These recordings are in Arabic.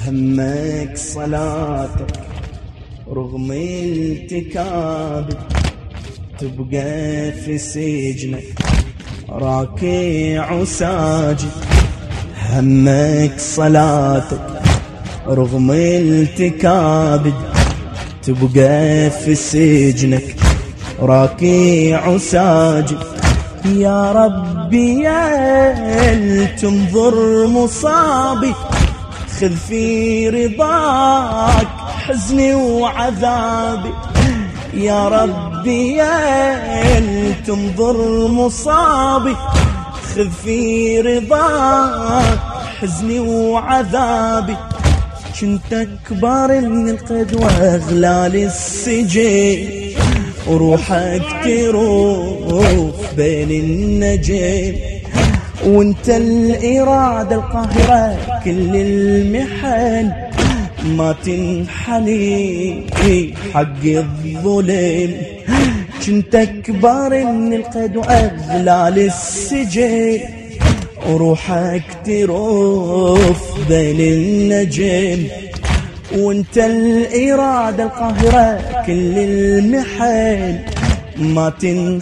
همك صلاتك رغم التكابك، تبقى في سجنك راكع وساجد. همك صلاتك رغم التكابك، تبقى في سجنك راكع وساجد. يا ربي يا تنظر مصابي، خذ في رضاك حزني وعذابي. يا ربي يا تنظر مصابي، خذ في رضاك حزني وعذابي. كنت أكبر من القد وأغلال السجين، وروحك تروح بين النجيم. وانت الإرادة القاهرة كل المحن، ما تنحني حق الظلم. كنت أكبر من القد وأغلال السجين، وروحك تروف بين النجم. وانت الإرادة القاهرة كل المحن، ما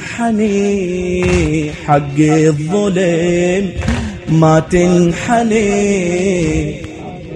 تنحني حق الظلم، ما تنحني.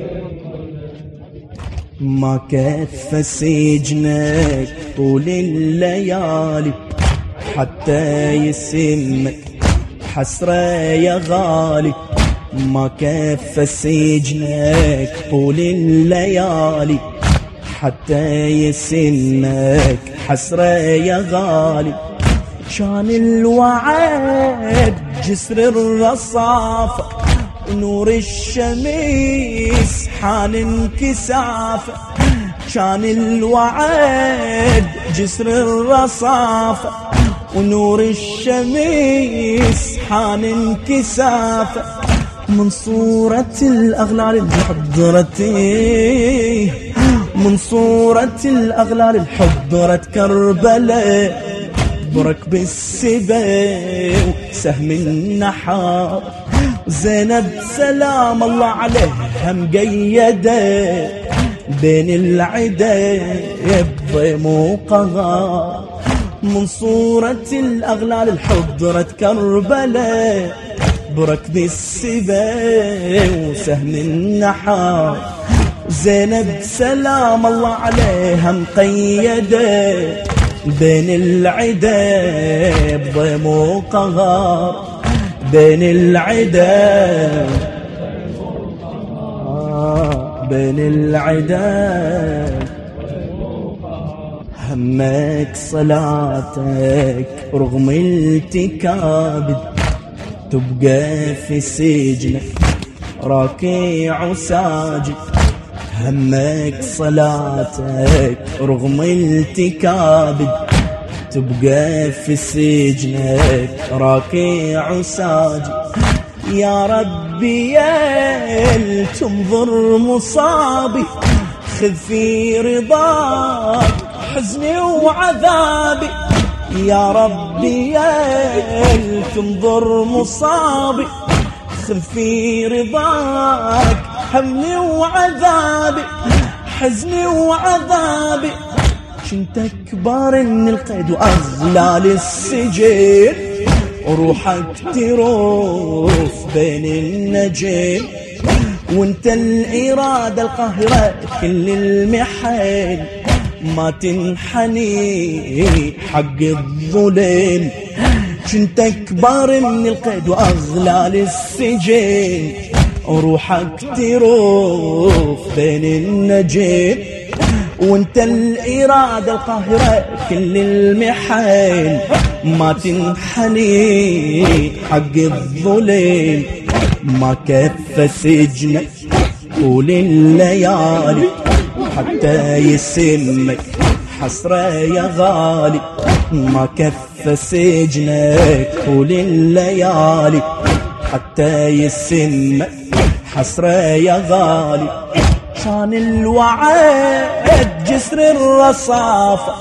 ما كف سجنك طول الليالي، حتى يسمك حسرة يا غالي. ما كف سجنك طول الليالي، حتى يسمك حسرة يا غالي. كان الوعد جسر الرصافة، ونور الشمس حان انكسافه. كان الوعد جسر الرصافة، ونور الشمس حان انكسافه. من صورة الأغلال الحضرتي، من صورة الأغلال الحضرت كربلاء. برك بالسبا وسهم النحار، زينب سلام الله عليها مقيدة بين العدا بضيم وقغار. من صورة الأغلال الحضرت كربلاء، بركب السبا وسهم النحار. زينب سلام الله عليها مقيدة بين العدا بضيم وقغار، بين العدا بين العدا. همك صلاتك رغم التكابد، تبقى في سجنك راكع وساجد. همك صلاتك رغم التكابد، تبقى في سجنك راكع وساجد. يا ربي يا تنظر مصابي، خذ في رضاك حزني وعذابي. يا ربي يا تنظر مصابي، خذ في رضاك همي وعذابي، حزني وعذابي. كنت أكبر من القيد وأغلال السجين، وروحك تروف بين النجيم. وانت الإرادة القاهرة كل المحن، ما تنحني حق الظلم. كنت أكبر من القيد وأغلال السجين، وروحك تروف بين النجيم. وانت الإرادة القاهرة كل المحن، ما تنحني حق الظلم. ما كف سجنك طول الليالي، حتى يسمك حسرة يا غالي. ما كف سجنك طول الليالي، حتى يسمك حسرة يا غالي. كان الوعد جسر الرصافة،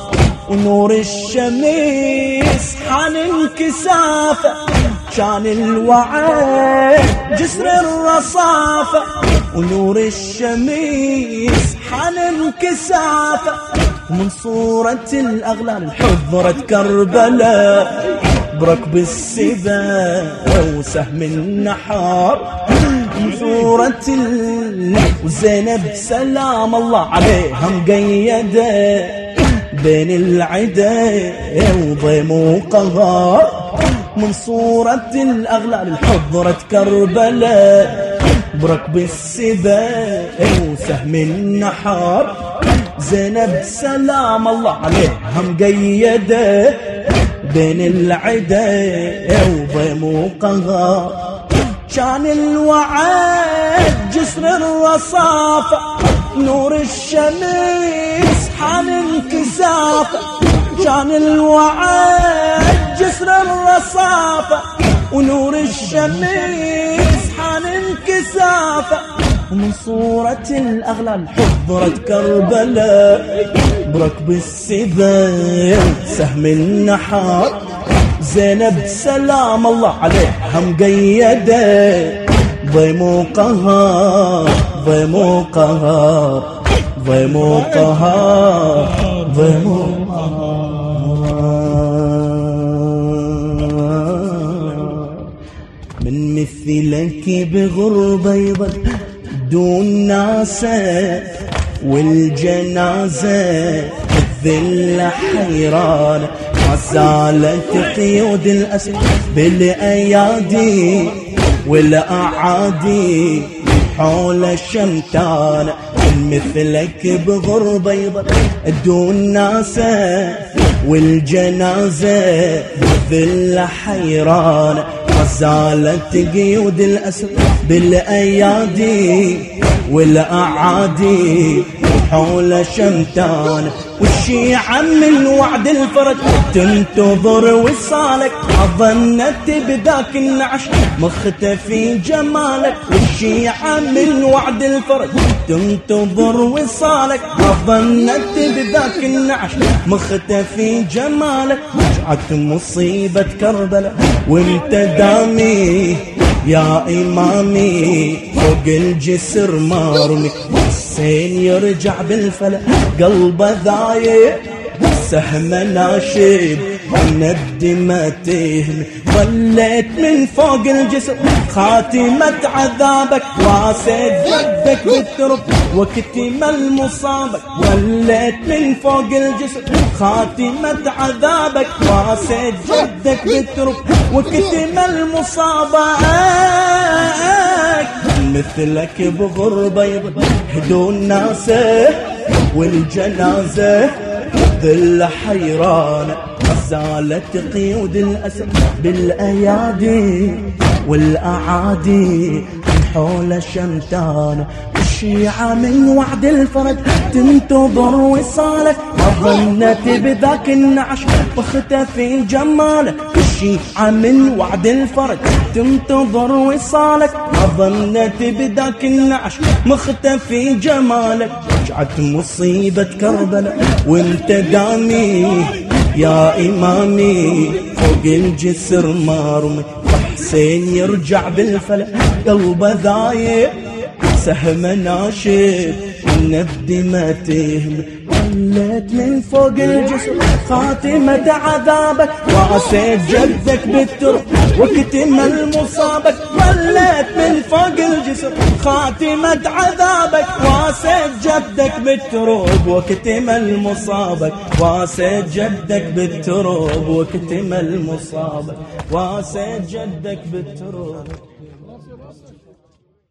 ونور الشمس حان انكسافه، كان الوعد جسر الرصافة، ونور الشمس حان انكسافه، ومن صورة الأغلال حضرت كربلاء بركب السبا وسهم النحار، من صورة وزينب سلام الله عليها مقيدة بين العدا وضيم وقهار، من صورة الأغلال حضرت كربلاء بركب السبا وسهم النحار، زينب سلام الله عليها مقيدة بين العدا وضيم وقهار، كان الوعد جسر الرصافة، نور الشمس حان انكسافه، كان الوعد جسر الرصافة، ونور الشمس حان انكسافه، ومن صورة الأغلال حضرت كربلاء بركب السبا سهم النحار، زينب سلام الله عليها مقيدة ضيم وقهار، ضيم وقهار، ضيم وقهار، ضيم وقهار. من مثلك بغربة يظل دون ناسه، والجنازة الذل حيران، ما زالت قيود الأسر بالأيادي والأعادي حول الشمتان، من مثلك بغربة يظل دون ناسه، والجنازة الذل حيران، ما زالت قيود الأسر بالأيادي والأعادي حول شمتان، والشيعة من وعد الفرج تنتظر وصالك، أظنت بذاك النعش مختفي جمالك، والشيعة من وعد الفرج تنتظر وصالك، أظنت بذاك النعش مختفي جمالك، رجعت مصيبة كربلاء وانت دامي يا إمامي فوق الجسر مرمي، حسين يرجع بالفلك قلبه ذايب سهم ناشب الندي ما تهمي، ظليت من فوق الجسر خاتمة عذابك، واسد جدك بالترب وكتم المصابك، ظليت من فوق الجسر خاتمة عذابك، واسد جدك بالترب وكتم المصابك، مثلك بغربة يظل هدون ناسه، والجنازة ذل حيران، زالت قيود الأسر بالأيادي والأعادي حول شمتان، الشيعة من وعد الفرج تنتظر وصالك، ظنت بذاك النعش واختفي جمالك، الشيعة من وعد الفرج تنتظر وصالك، ظنت بذاك النعش مختفي جمالك، رجعت مصيبة كربلاء وانت دامي يا إمامي فوق الجسر مرمي، وحسين يرجع بالفلك قلبه ذايب سهم ناشب النبدي ما تهمي، ظليت من فوق الجسر خاتمة عذابك، وعسيت جدك بالترب وكتم المصابك، ظليت من فوق الجسر خاتمة عذابك، وعسيت جدك بالترب وكتم المصابك، وعسيت جدك بالترب وكتم المصابك، وعسيت جدك بالترب.